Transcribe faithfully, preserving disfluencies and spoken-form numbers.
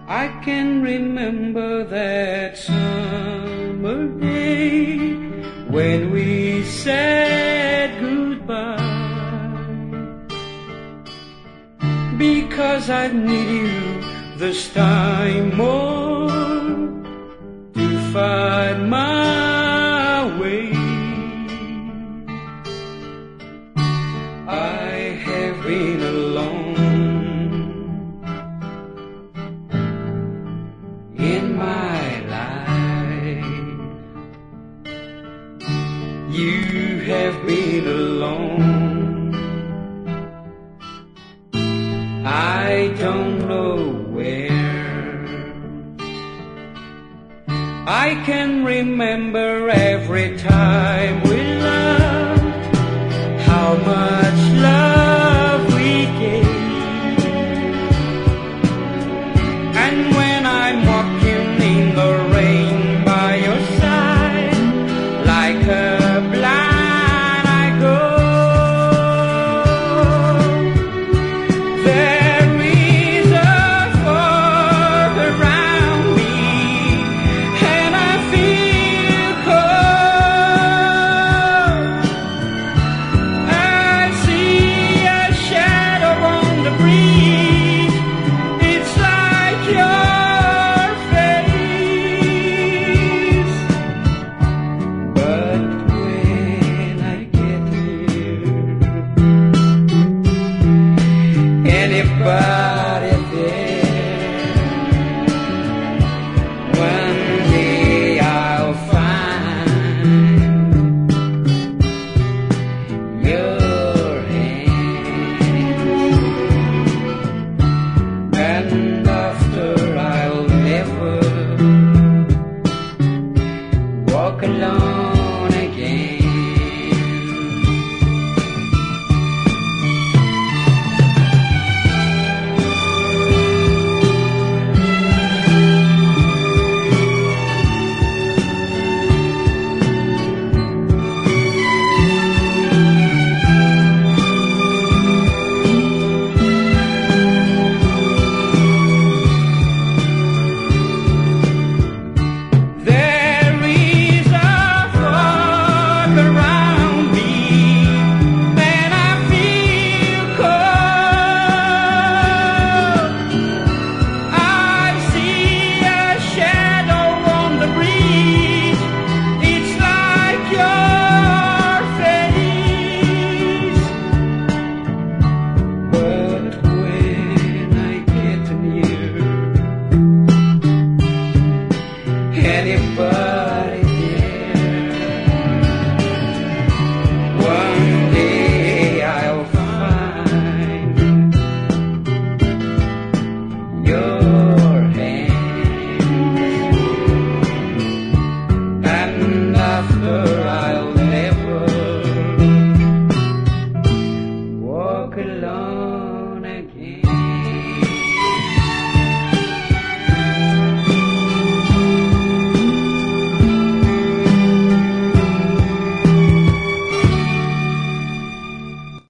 I can remember that summer day when we said goodbye, because I need you this time more to find my way. I have been alone in my life. You have been alone. I don't know where. I can remember every time we loved, how much love we gave, and when